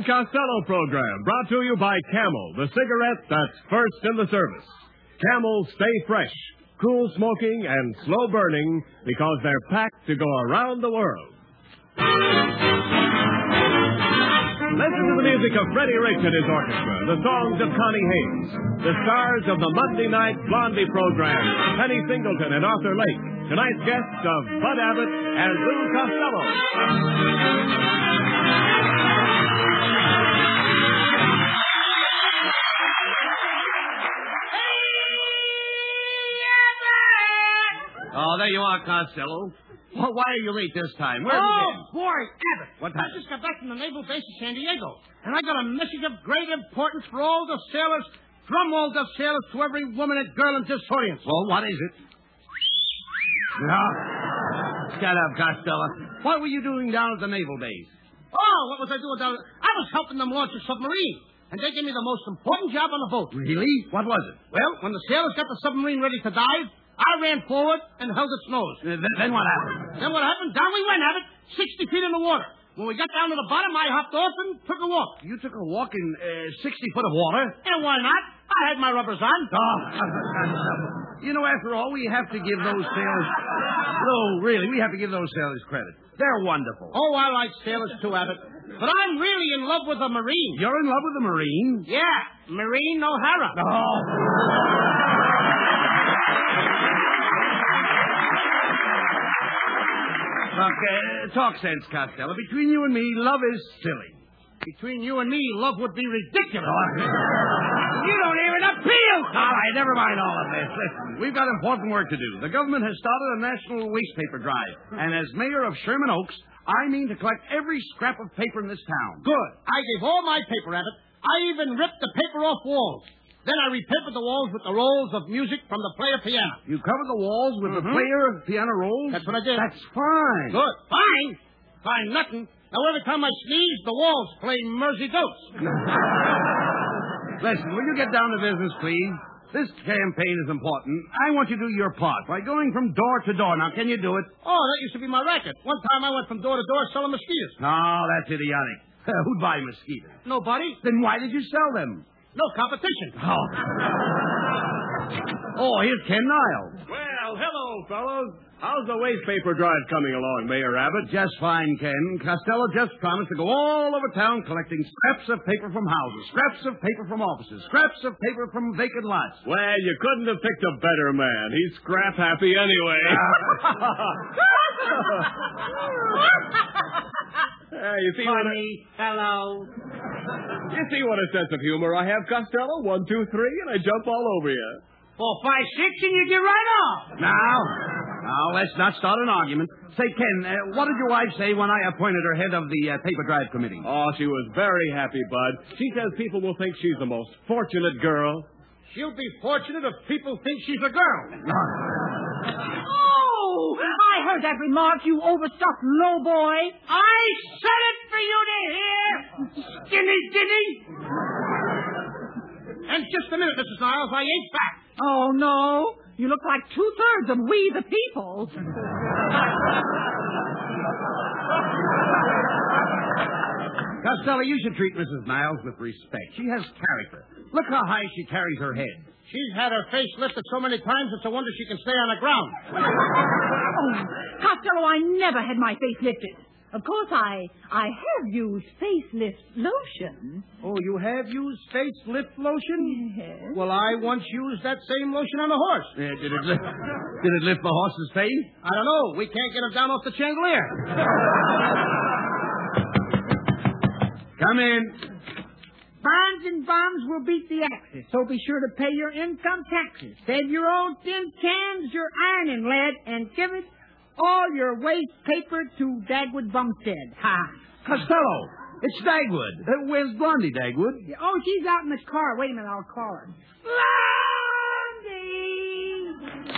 Ken Costello program, brought to you by Camel, the cigarette that's first in the service. Camel stay fresh, cool smoking, and slow burning because they're packed to go around the world. Listen to the music of Freddie Rich and his orchestra, the songs of Connie Haynes, the stars of the Monday night Blondie program, Penny Singleton and Arthur Lake, tonight's guests of Bud Abbott and Lou Costello. Oh, there you are, Costello. Well, why are you late this time? Where have you been? Boy, Abbott. What I happened? just got back from the Naval Base in San Diego, and I got a message of great importance for all the sailors, from all the sailors to every woman and girl in this audience. Well, what is it? No. Shut up, Costello. What were you doing down at the Naval Base? Oh, what was I doing down there? I was helping them launch a submarine, and they gave me the most important job on the boat. Really? What was it? Well, when the sailors got the submarine ready to dive, I ran forward and held its nose. Then what happened? Then what happened? Down we went, Abbott, 60 feet in the water. When we got down to the bottom, I hopped off and took a walk. You took a walk in 60 foot of water? And why not? I had my rubbers on. Oh, you know, after all, we have to give those sailors... No, really, we have to give those sailors credit. They're wonderful. Oh, I like sailors too, Abbott. But I'm really in love with a Marine. You're in love with a Marine? Yeah, Marine O'Hara. Oh. Look, talk sense, Costello. Between you and me, love is silly. Between you and me, love would be ridiculous. You don't even appeal! All right, never mind all of this. Listen, we've got important work to do. The government has started a national waste paper drive. And as mayor of Sherman Oaks, I mean to collect every scrap of paper in this town. Good. I gave all my paper, Abbott. I even ripped the paper off walls. Then I repapered the walls with the rolls of music from the player piano. You covered the walls with the player piano rolls? That's what I did. That's fine. Good. Fine? Fine nothing. Now, every time I sneeze, the walls play Mersey Goats. Listen, will you get down to business, please? This campaign is important. I want you to do your part by going from door to door. Now, can you do it? Oh, that used to be my racket. One time I went from door to door selling mosquitoes. No, that's idiotic. Who'd buy mosquitoes? Nobody. Then why did you sell them? No competition. Oh, here's Ken Niles. Well, hello, fellows. How's the waste paper drive coming along, Mayor Abbott? Just fine, Ken. Costello just promised to go all over town collecting scraps of paper from houses, scraps of paper from offices, scraps of paper from vacant lots. Well, you couldn't have picked a better man. He's scrap happy anyway. You see Funny fellow. You see what a sense of humor I have, Costello? 1, 2, 3, and I jump all over you. 4, 5, 6, and you get right off. Now, let's not start an argument. Say, Ken, what did your wife say when I appointed her head of the paper drive committee? Oh, she was very happy, Bud. She says people will think she's the most fortunate girl. She'll be fortunate if people think she's a girl. Oh, I heard that remark, you overstuffed lowboy. I said it for you to hear. Skinny. And just a minute, Mrs. Niles, I ain't back. Oh, no. You look like 2/3 of We the People. Costello, you should treat Mrs. Niles with respect. She has character. Look how high she carries her head. She's had her face lifted so many times, it's a wonder she can stay on the ground. Oh, Costello, I never had my face lifted. Of course, I have used facelift lotion. Oh, you have used facelift lotion? Yes. Well, I once used that same lotion on a horse. Did it lift the horse's face? I don't know. We can't get him down off the chandelier. Come in. Bonds and bombs will beat the Axis, so be sure to pay your income taxes. Save your old tin cans, your ironing lead, and give it all your waste paper to Dagwood Bumstead. Ha! Costello, it's Dagwood. Where's Blondie, Dagwood? Oh, she's out in the car. Wait a minute, I'll call her. Blondie!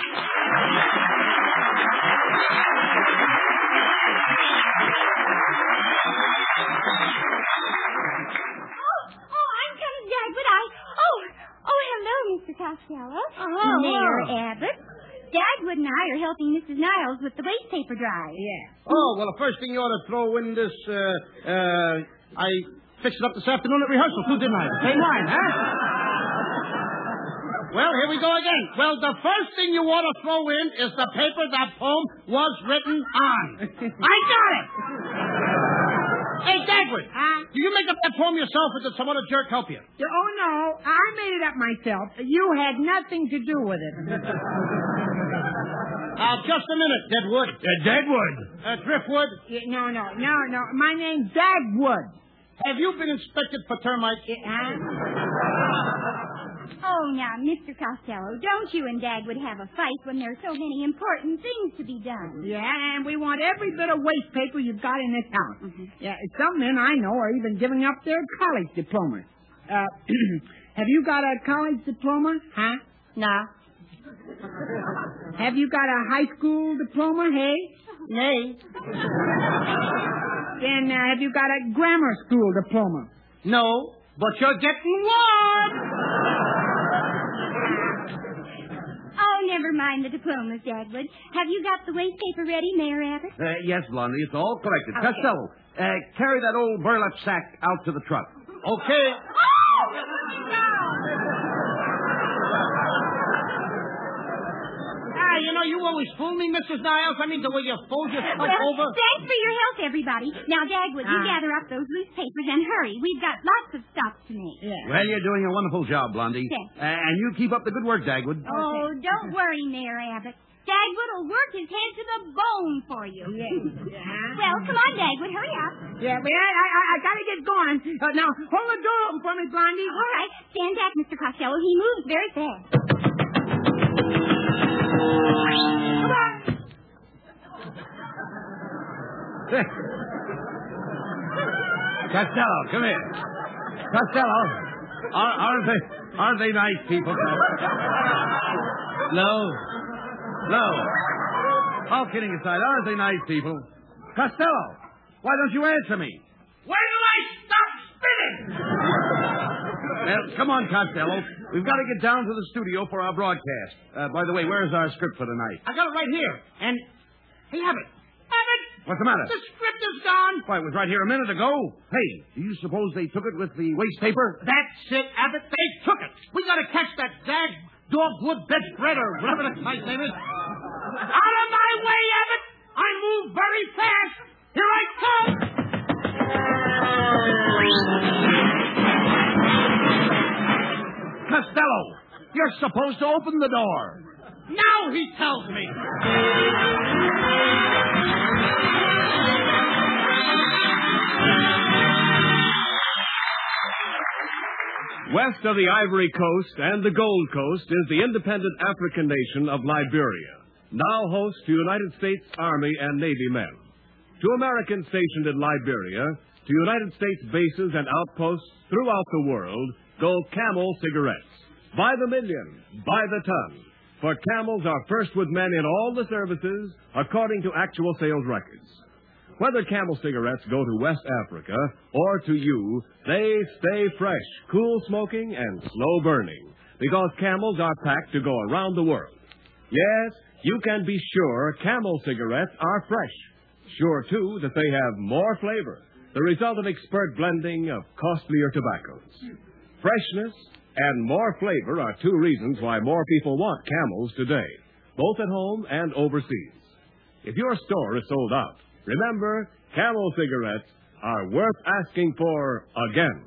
Mr. Costello. Oh, Mayor Abbott. Dagwood and I are helping Mrs. Niles with the waste paper drive. Yeah. Oh, well, the first thing you ought to throw in this, I fixed it up this afternoon at rehearsal, too, didn't I? Same line, huh? Well, here we go again. Well, the first thing you ought to throw in is the paper that poem was written on. I got it! Hey, Dagwood, do you make up that poem yourself or did some other jerk help you? Oh, no, I made it up myself. You had nothing to do with it. Just a minute, Deadwood. Deadwood. Driftwood. No. My name's Dagwood. Have you been inspected for termites? Oh, now, Mr. Costello, don't you and Dagwood have a fight when there are so many important things to be done? Yeah, and we want every bit of waste paper you've got in this house. Mm-hmm. Yeah, some men I know are even giving up their college diplomas. Have you got a college diploma? Huh? No. Have you got a high school diploma, hey? No. Then have you got a grammar school diploma? No, but you're getting warm. Oh, never mind the diplomas, Dagwood. Have you got the waste paper ready, Mayor Abbott? Yes, Blondie, it's all collected. Okay. Costello, carry that old burlap sack out to the truck. Okay. You always fool me, Mrs. Niles. I mean, the way you fold yourself over. Thanks for your help, everybody. Now, Dagwood, you gather up those loose papers and hurry. We've got lots of stops to make. Yeah. Well, you're doing a wonderful job, Blondie. Thanks. And you keep up the good work, Dagwood. Oh, don't worry, Mayor Abbott. Dagwood will work his head to the bone for you. Yeah. Well, come on, Dagwood, hurry up. Yeah, but I gotta get going. Now, hold the door open for me, Blondie. All right, stand back, Mr. Costello. He moves very fast. Come on. Costello, come here. Costello, aren't they nice people? No. All kidding aside, aren't they nice people? Costello, why don't you answer me? When do I stop spinning? Well, come on, Costello. We've got to get down to the studio for our broadcast. By the way, where's our script for tonight? I got it right here. And, hey, Abbott. What's the matter? The script is gone. Why, it was right here a minute ago. Hey, do you suppose they took it with the waste paper? That's it, Abbott. They took it. We got to catch that dogwood bedspread or whatever the guy's name is. Out of my way, Abbott. I move very fast. Here I come. Costello, you're supposed to open the door. Now he tells me. West of the Ivory Coast and the Gold Coast is the independent African nation of Liberia, now host to United States Army and Navy men. To Americans stationed in Liberia, to United States bases and outposts throughout the world, go Camel cigarettes. By the million, by the ton. For Camels are first with men in all the services, according to actual sales records. Whether Camel cigarettes go to West Africa or to you, they stay fresh, cool smoking, and slow burning, because Camels are packed to go around the world. Yes, you can be sure Camel cigarettes are fresh. Sure, too, that they have more flavor, the result of expert blending of costlier tobaccos. Freshness and more flavor are two reasons why more people want Camels today, both at home and overseas. If your store is sold out, remember, Camel cigarettes are worth asking for again.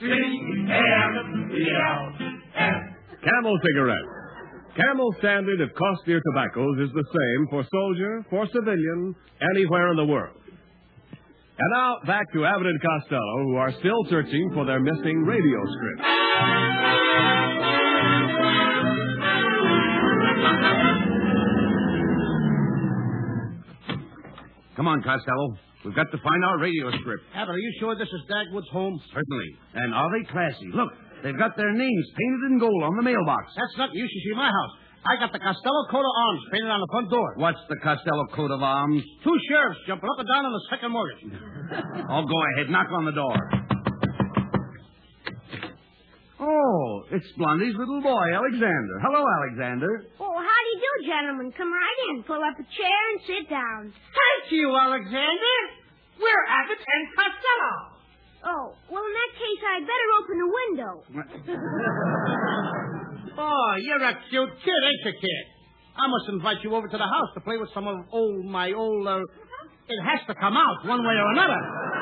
Camel cigarettes. Camel's standard of costlier tobaccos is the same for soldier, for civilian, anywhere in the world. And now, back to Abbott and Costello, who are still searching for their missing radio script. Come on, Costello. We've got to find our radio script. Abbott, are you sure this is Dagwood's home? Certainly. And are they classy? Look, they've got their names painted in gold on the mailbox. That's not you should see my house. I got the Costello coat of arms painted on the front door. What's the Costello coat of arms? 2 sheriffs jumping up and down on the second mortgage. Oh, go ahead. Knock on the door. Oh, it's Blondie's little boy, Alexander. Hello, Alexander. Oh, how do you do, gentlemen? Come right in. Pull up a chair and sit down. Thank you, Alexander. We're Abbott and Costello. Oh, well, in that case, I'd better open the window. Oh, you're a cute kid, ain't you, kid? I must invite you over to the house to play with some of my old... It has to come out one way or another.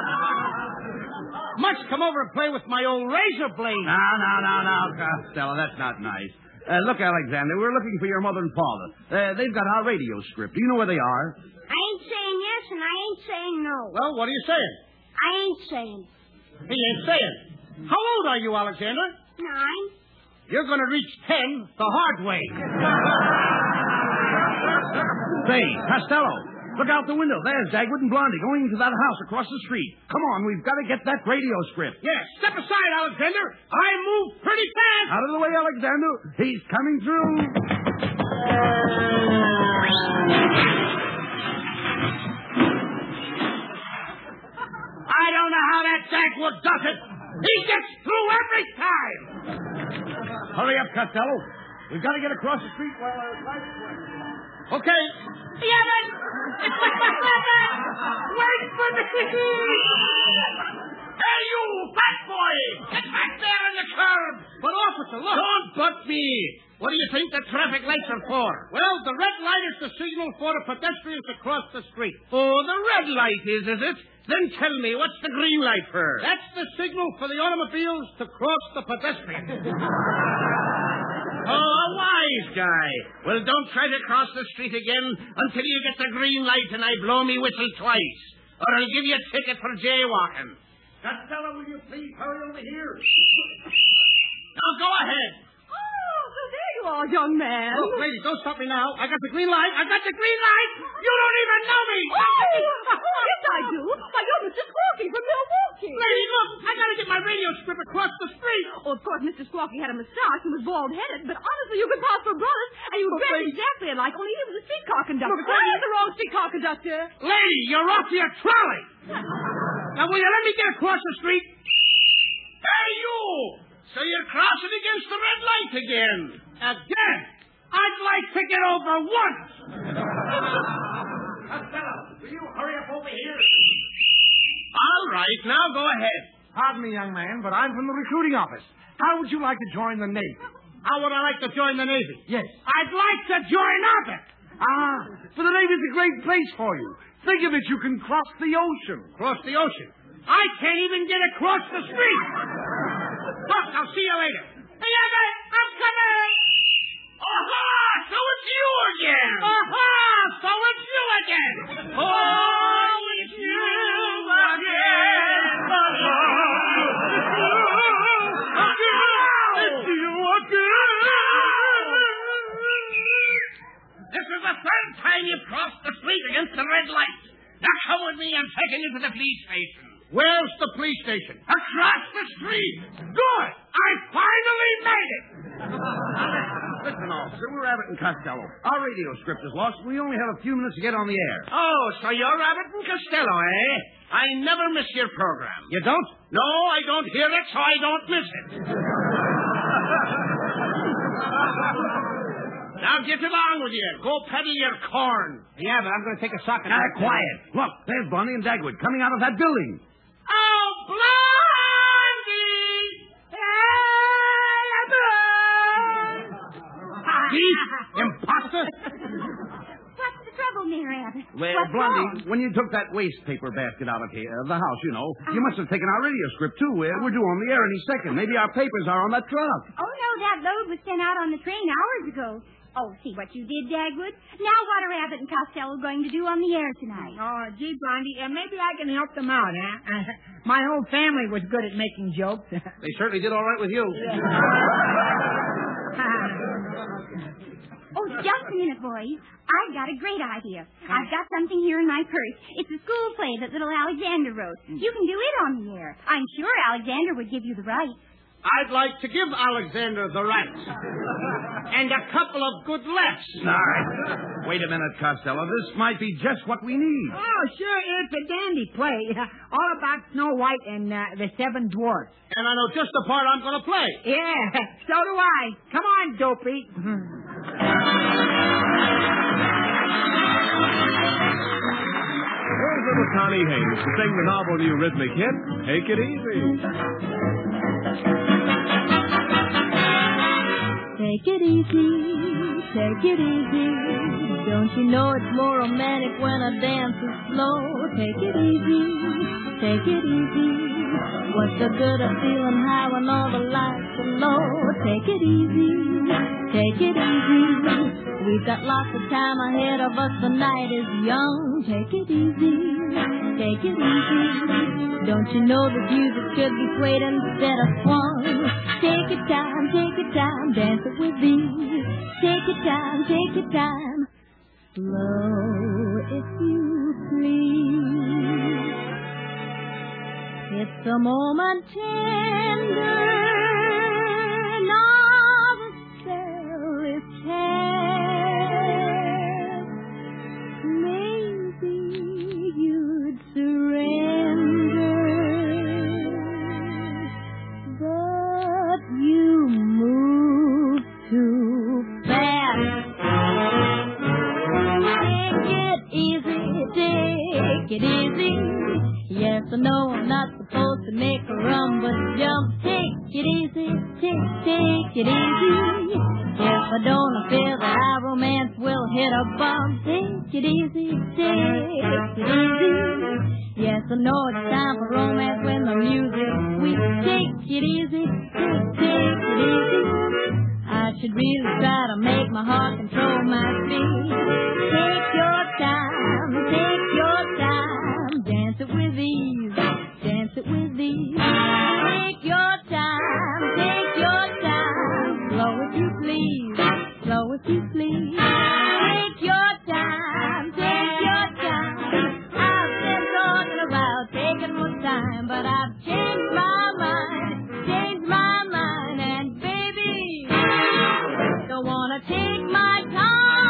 Must come over and play with my old razor blade. No, Costello, that's not nice. Look, Alexander, we're looking for your mother and father. They've got our radio script. Do you know where they are? I ain't saying yes, and I ain't saying no. Well, what are you saying? I ain't saying. He ain't saying. How old are you, Alexander? 9. You're going to reach 10 the hard way. Say, Costello, look out the window. There's Dagwood and Blondie going into that house across the street. Come on, we've got to get that radio script. Yes, step aside, Alexander. I move pretty fast. Out of the way, Alexander. He's coming through. I don't know how that Dagwood does it. He gets through every time. Hurry up, Costello. We've got to get across the street while our lights are... Okay. Abbott! Wait for me! Hey, you, fat boy! Get back there in the curb! But, officer, look. Don't butt me. What do you think the traffic lights are for? Well, the red light is the signal for the pedestrians to cross the street. Oh, the red light is it? Then tell me, what's the green light for? That's the signal for the automobiles to cross the pedestrians. Oh, a wise guy. Well, don't try to cross the street again until you get the green light and I blow me whistle twice. Or I'll give you a ticket for jaywalking. Costello, will you please hurry over here? Now, go ahead. Oh, well, there you are, young man. Look, lady, don't stop me now. I got the green light. You don't even know me. Yes, I do. Why, you're Mr. Squawky from Milwaukee. Lady, look, I got to get my radio strip across the street. Oh, of course, Mr. Squawky had a mustache and was bald-headed, but honestly, you could pass for brothers, and you dressed exactly alike, only he was a streetcar conductor. Look, I was the wrong streetcar conductor. Lady, you're off your trolley. Now, will you let me get across the street? Hey, you! So you're crossing against the red light again. Again? I'd like to get over once. Costello, will you hurry up over here? All right, now go ahead. Pardon me, young man, but I'm from the recruiting office. How would you like to join the Navy? How would I like to join the Navy? Yes. I'd like to join OPIC. For the Navy's a great place for you. Think of it, you can cross the ocean. Cross the ocean? I can't even get across the street. Look, I'll see you later. Hey, Everett, I'm coming. Aha! So it's you again. Aha! So it's you again. Oh, it's you again. It's you again. This is the third time you've crossed the street against the red light. Now come with me. I'm taking you to the police station. Where's the police station? Across the street. Good. I finally made it. Listen, officer, we're Abbott and Costello. Our radio script is lost. We only have a few minutes to get on the air. Oh, so you're Abbott and Costello, eh? I never miss your program. You don't? No, I don't hear it, so I don't miss it. Now get along with you. Go peddle your corn. Yeah, but I'm going to take a sock and... Quiet. Look, there's Blondie and Dagwood coming out of that building. Oh, Blondie! Thief! Imposter! What's the trouble, Mayor Abbott? Well, What's Blondie, wrong? when you took that waste paper basket out of here, the house, you know, you must have taken our radio script, too. We're due on the air any second. Maybe our papers are on that truck. Oh, no, that load was sent out on the train hours ago. Oh, see what you did, Dagwood. Now what are Abbott and Costello going to do on the air tonight? Oh, gee, Blondie, maybe I can help them out, huh? My whole family was good at making jokes. They certainly did all right with you. Oh, just a minute, boys. I've got a great idea. I've got something here in my purse. It's a school play that little Alexander wrote. You can do it on the air. I'm sure Alexander would give you the rights. I'd like to give Alexander the rights. And a couple of good laughs. All right. Wait a minute, Costello. This might be just what we need. Oh, sure, it's a dandy play. All about Snow White and the Seven Dwarfs. And I know just the part I'm going to play. Yeah, so do I. Come on, Dopey. Here's little Connie Hayes to sing the novel new rhythmic hit, Take It Easy. Take it easy, take it easy. Don't you know it's more romantic when a dance is slow? Take it easy, take it easy. What's the good of feeling high when all the lights are low? Take it easy, take it easy. We've got lots of time ahead of us, the night is young. Take it easy, take it easy. Don't you know the music should be swayed instead of swung? Take your time, dance it with ease. Take your time, slow if you please. It's a moment tender, not a spell is cast. Maybe you'd surrender, but you move too fast. Take it easy. Yes or no, I'm not supposed to make a run, but jump. Take it easy, take it easy. If I don't feel that our romance will hit a bump, take it easy, take it easy. Yes or no, it's time for romance when the music's sweet. Take it easy, take it easy. I should really try to make my heart control my feet. Take your time, dance it with ease, dance it with ease. Take your time, slow if you please, slow if you please. Take your time. I've been talking about taking more time, but I've changed my mind, and baby, don't wanna take my time.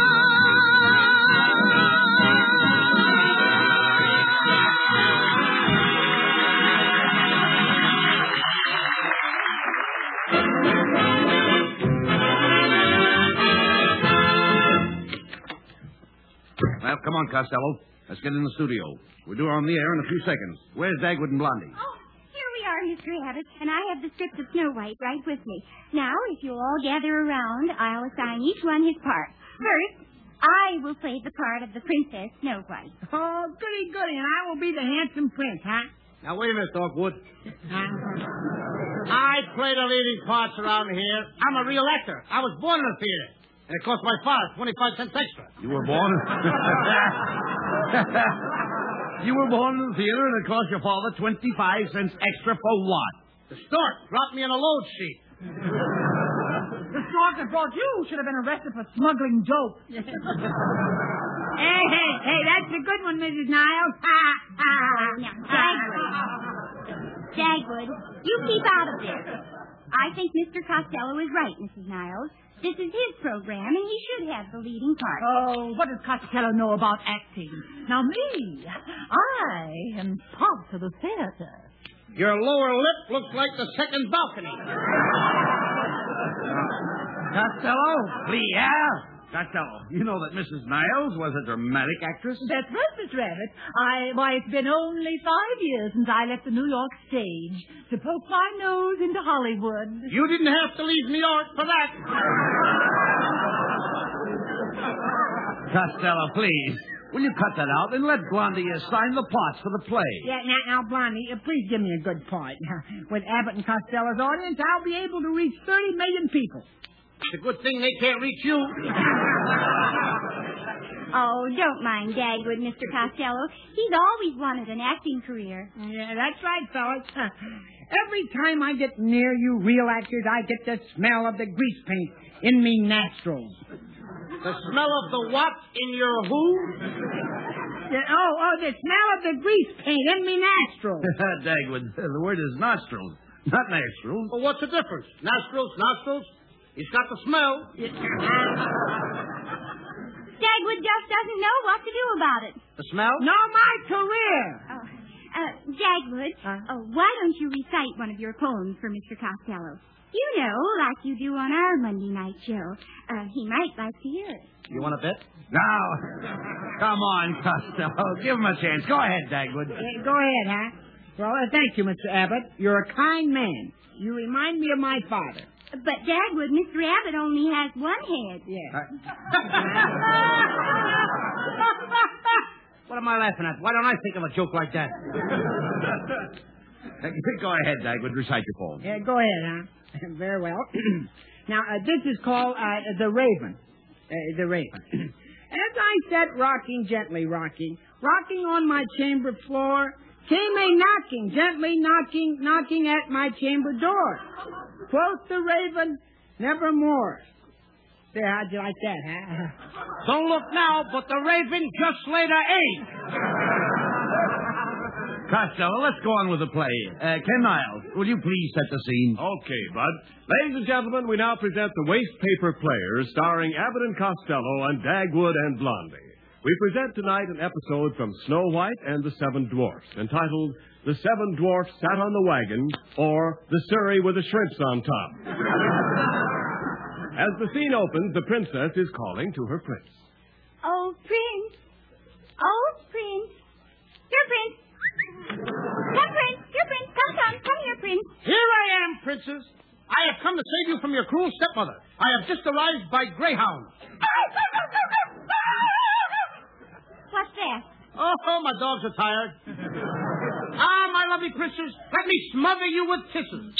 Well, come on, Costello. Let's get in the studio. We're due on the air in a few seconds. Where's Dagwood and Blondie? Oh, here we are, Mr. Abbott, and I have the script of Snow White right with me. Now, if you'll all gather around, I'll assign each one his part. First, I will play the part of the Princess Snow White. Oh, goody, and I will be the handsome prince, huh? Now, wait a minute, Dogwood. I play the leading parts around here. I'm a real actor. I was born in a theater. And it cost my father 25 cents extra. You were born? You were born in the theater and it cost your father 25 cents extra for what? The stork dropped me on a load sheet. The stork that brought you should have been arrested for smuggling dope. Hey, that's a good one, Mrs. Niles. Now, Dagwood, you keep out of this. I think Mr. Costello is right, Mrs. Niles. This is his program, and he should have the leading part. Oh, what does Costello know about acting? Now, me, I am part of the theater. Your lower lip looks like the second balcony. Costello? Please. Costello, you know that Mrs. Niles was a dramatic actress? That's right, Mr. Abbott. Why, it's been only 5 years since I left the New York stage to poke my nose into Hollywood. You didn't have to leave New York for that. Costello, please. Will you cut that out and let Blondie assign the plots for the play? Yeah, now, Blondie, please give me a good part. With Abbott and Costello's audience, I'll be able to reach 30 million people. It's a good thing they can't reach you. Oh, don't mind Dagwood, Mr. Costello. He's always wanted an acting career. Yeah, that's right, fellas. Every time I get near you real actors, I get the smell of the grease paint in me nostrils. The smell of the what in your who? The smell of the grease paint in me nostrils. Dagwood, the word is nostrils, not nostrils. Well, what's the difference? Nostrils. He's got the smell. Dagwood just doesn't know what to do about it. The smell? No, my career. Dagwood, why don't you recite one of your poems for Mr. Costello? You know, like you do on our Monday night show. He might like to hear it. You want a bet? No. Come on, Costello. Give him a chance. Go ahead, Dagwood. Go ahead, huh? Well, thank you, Mr. Abbott. You're a kind man. You remind me of my father. But, Dagwood, Mr. Abbott only has one head. Yeah. What am I laughing at? Why don't I think of a joke like that? Go ahead, Dagwood. Recite your poem. Yeah, go ahead, huh? Very well. Now, this is called The Raven. The Raven. As I sat rocking, gently rocking on my chamber floor, came a knocking, gently knocking at my chamber door. Quoth the Raven, nevermore. There, how'd you like that, huh? Don't look now, but the Raven just laid an egg. Costello, let's go on with the play. Ken Niles, will you please set the scene? Okay, Bud. Ladies and gentlemen, we now present the Waste Paper Players, starring Abbott and Costello and Dagwood and Blondie. We present tonight an episode from Snow White and the Seven Dwarfs, entitled The Seven Dwarfs Sat on the Wagon, or The Surrey with the Shrimps on Top. As the scene opens, the princess is calling to her prince. Oh, Prince. Oh, Prince. Here, Prince. Come, Prince. Here, Prince. Come here, Prince. Here I am, princess. I have come to save you from your cruel stepmother. I have just arrived by Greyhound. What's that? Oh, my dogs are tired. My lovely princess, let me smother you with kisses.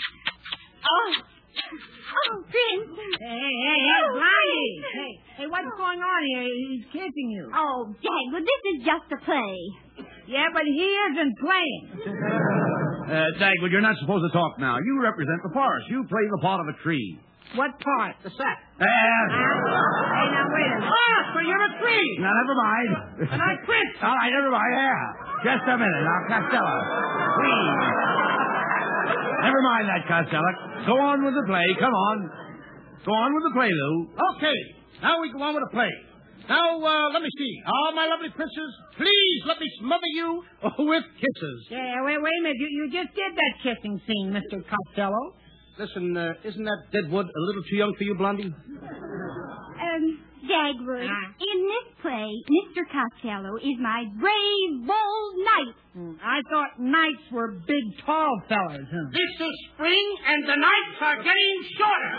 Oh, Prince. Hey, Blondie. Hey, what's going on here? He's kissing you. Oh, Dagwood, this is just a play. Yeah, but he isn't playing. Dagwood, you're not supposed to talk now. You represent the forest. You play the part of a tree. What part? The sack. Hey, now, wait a minute. So you're a tree. Now, never mind. And I'm Prince. All right, never mind. Yeah. Just a minute. Now, Costello, please. Never mind that, Costello. Go on with the play. Come on. Go on with the play, Lou. Okay. Now we go on with the play. Now, let me see. Oh, my lovely princess, please let me smother you with kisses. Yeah, wait a minute. You just did that kissing scene, Mr. Costello. Listen, isn't that deadwood a little too young for you, Blondie? Dagwood, in this play, Mr. Costello is my brave, bold knight. I thought knights were big, tall fellas. Huh? This is spring, and the nights are getting shorter.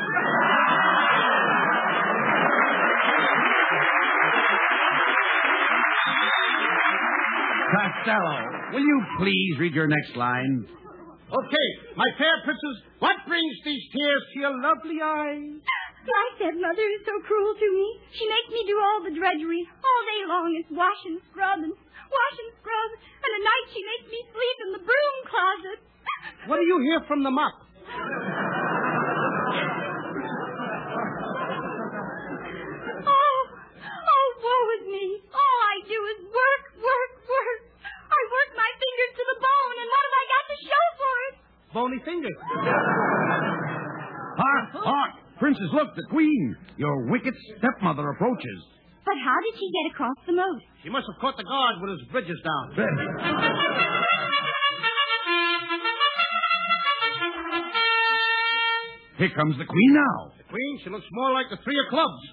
Costello, will you please read your next line? Okay, my fair princess, what brings these tears to your lovely eyes? My stepmother is so cruel to me. She makes me do all the drudgery. All day long is wash and scrub. And at night she makes me sleep in the broom closet. What do you hear from the mop? Oh, woe is me. All I do is work. I work my fingers to the bone, and what have I got to show for it? Bony fingers. Hark! Princess, look, the queen. Your wicked stepmother approaches. But how did she get across the moat? She must have caught the guard with his bridges down. Here comes the queen now. The queen, she looks more like the three of clubs.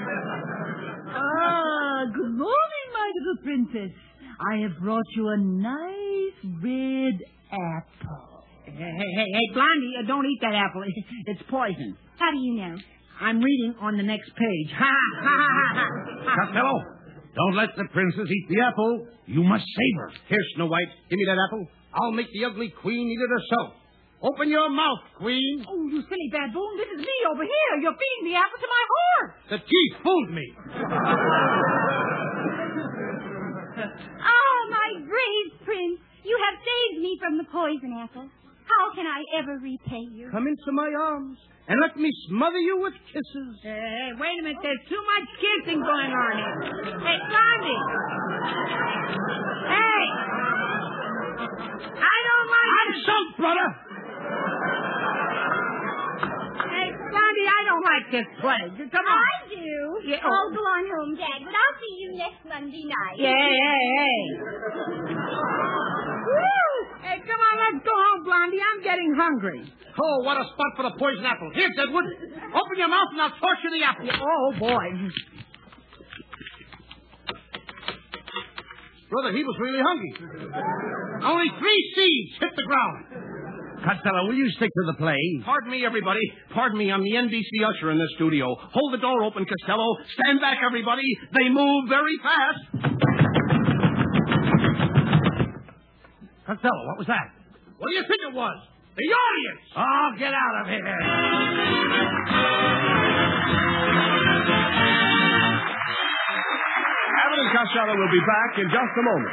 Good morning, my little princess. I have brought you a nice red apple. Hey, Blondie, don't eat that apple. It's poison. How do you know? I'm reading on the next page. Ha, ha, ha, ha. Costello, don't let the princess eat the apple. You must save her. Here, Snow White, give me that apple. I'll make the ugly queen eat it herself. Open your mouth, queen. Oh, you silly baboon. This is me over here. You're feeding the apple to my horse. The teeth fooled me. Oh, my brave prince. You have saved me from the poison apple. How can I ever repay you? Come into my arms and let me smother you with kisses. Hey, wait a minute. There's too much kissing going on here. Hey, Blondie. Hey. I don't like I'm sunk, brother. Hey, Blondie, I don't like this play. Come on. I do. Yeah. Oh, go on home, Dad, but I'll see you next Monday night. Hey. Woo! Hey, come on, let's go home, Blondie. I'm getting hungry. Oh, what a spot for the poison apple. Here, Deadwood. Open your mouth and I'll toss you the apple. Oh, boy. Brother, he was really hungry. Only 3 seeds hit the ground. Costello, will you stick to the play? Pardon me, everybody. Pardon me, I'm the NBC usher in this studio. Hold the door open, Costello. Stand back, everybody. They move very fast. Costello, what was that? What do you think it was? The audience! Oh, get out of here. Abbott and Costello will be back in just a moment.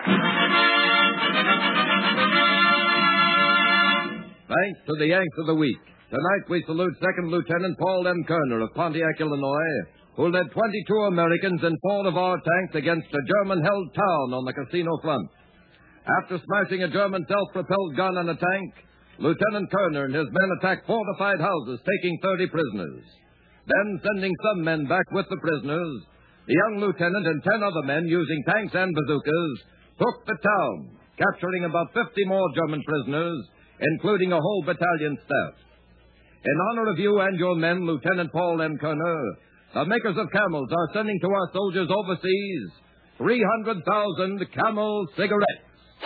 Thanks to the Yanks of the Week. Tonight we salute Second Lieutenant Paul M. Kerner of Pontiac, Illinois, who led 22 Americans and 4 of our tanks against a German-held town on the casino front. After smashing a German self-propelled gun and a tank, Lieutenant Kerner and his men attacked fortified houses, taking 30 prisoners. Then, sending some men back with the prisoners, the young lieutenant and 10 other men, using tanks and bazookas, took the town, capturing about 50 more German prisoners, including a whole battalion staff. In honor of you and your men, Lieutenant Paul M. Kerner, the makers of Camels are sending to our soldiers overseas 300,000 Camel cigarettes.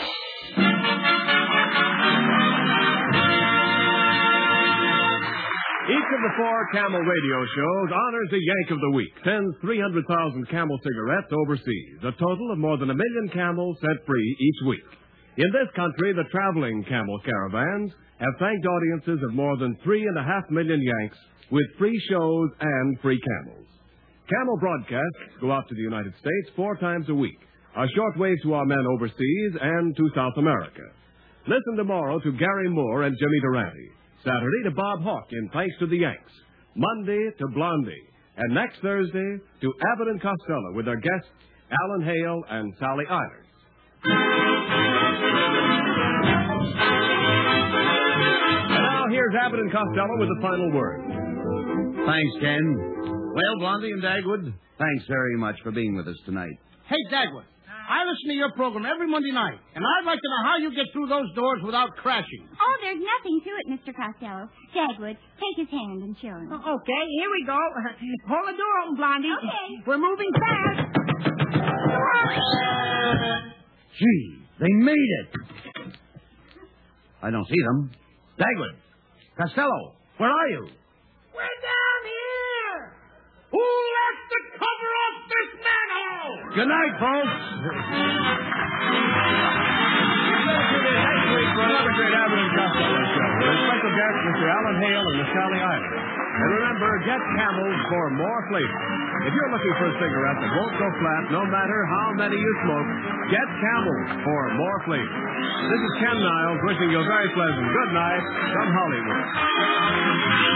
Each of the 4 Camel radio shows honors a Yank of the Week, sends 300,000 Camel cigarettes overseas, a total of more than 1 million Camels set free each week. In this country, the traveling Camel caravans have thanked audiences of more than 3.5 million Yanks with free shows and free Camels. Camel broadcasts go out to the United States 4 times a week, a short wave to our men overseas and to South America. Listen tomorrow to Gary Moore and Jimmy Durante. Saturday to Bob Hawke in Thanks to the Yanks. Monday to Blondie. And next Thursday to Abbott and Costello with their guests Alan Hale and Sally Eilers. And now here's Abbott and Costello with the final word. Thanks, Ken. Well, Blondie and Dagwood, thanks very much for being with us tonight. Hey, Dagwood, I listen to your program every Monday night, and I'd like to know how you get through those doors without crashing. Oh, there's nothing to it, Mr. Costello. Dagwood, take his hand and show him. Okay, here we go. Hold the door open, Blondie. Okay. We're moving fast. Gee, they made it. I don't see them. Dagwood, Costello, where are you? We're down here! Who left the cover off this manhole? Good night, folks. Next week for another great Abbott and Costello show with our special guests Mr. Alan Hale and Miss Sally Eilers. And remember, get Camels for more flavor. If you're looking for a cigarette that won't go flat no matter how many you smoke, get Camels for more flavor. This is Ken Niles wishing you a very pleasant good night from Hollywood.